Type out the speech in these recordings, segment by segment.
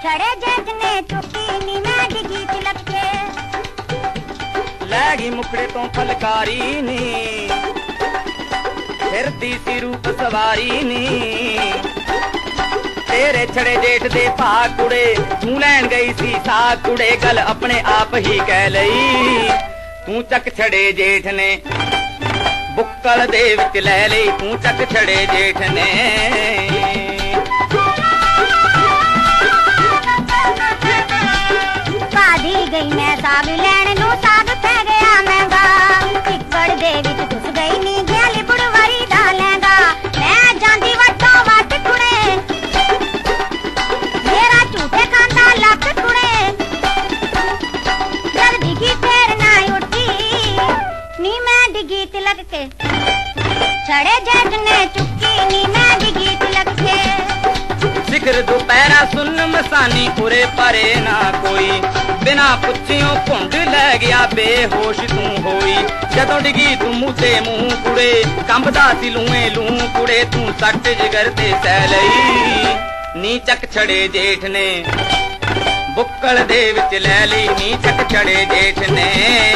छड़े जेठ ने चुकी नी मैं डिगी तिलक के लै गई मुखड़े तो फलकारी नी फिरदी सी रूप सवारी नी तेरे छड़े जेठ दे भा कुड़े तू लैन गई सी सा कुड़े गल अपने आप ही कह लई तू चक छड़े जेठ ने बुक्कल दे विच लै लई तू चक छड़े जेठ ने पादी गई मैं साग लैन नू साग पै गया महंगा टिकड़ दे विच घुस गई नी गया लिबड़ वरी दा लहंगा मैं जांदी वटों वट कुड़े मेरा झूठे खांदा लक कुड़े जल डिगी फेर ना उठी नी मैं डिगी तिलक के छड़े जेठ ने चुकी नी मैं डिगी तिलक के सिखर दोपहरा सुन मसानी उरे परे ना कोई बिना पुछियों घुंड लै गया बेहोश तू होई जदों डिगी तू मुझे मुंह कुड़े कंबदा सी लूए लू कुड़े तू सट जिगर ते सै लई नी चक छड़े जेठ ने बुक्कल दे विच लै लई नी चक छड़े जेठ ने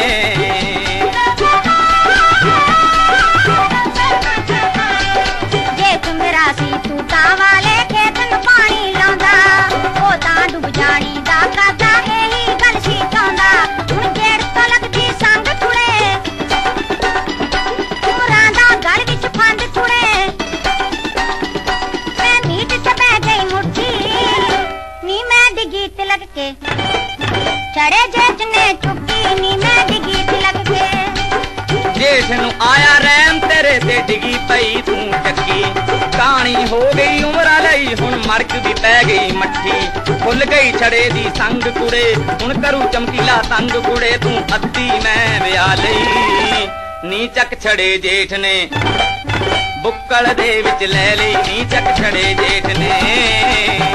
जेठ मेरा सी तू तां वाले खेत नू पानी लाउंदा ओ तां डुब जानी दा करदा एही गल सी चाहुंदा हुण जेठ तो लगदी संग कुड़े उमरां दा गल विच फंद कुड़े मैं मीट च पै गई मुट्ठी नी मैं डिगी तिलक के छड़े जेठ ने चुकी नी मैं डिगी तिलक के जेठ नू आया रैम तेरे ते डिगी पई तू चक्की कहानी हो गई उमरा लई हुण मड़क भी पै गई मट्ठी खुल गई छड़े दी संग कुड़े हुण करू चमकीला संग कुड़े तू अद्धी मैं विया लई नी चक छड़े जेठ ने बुक्कल दे विच लै लई नी चक छड़े जेठ ने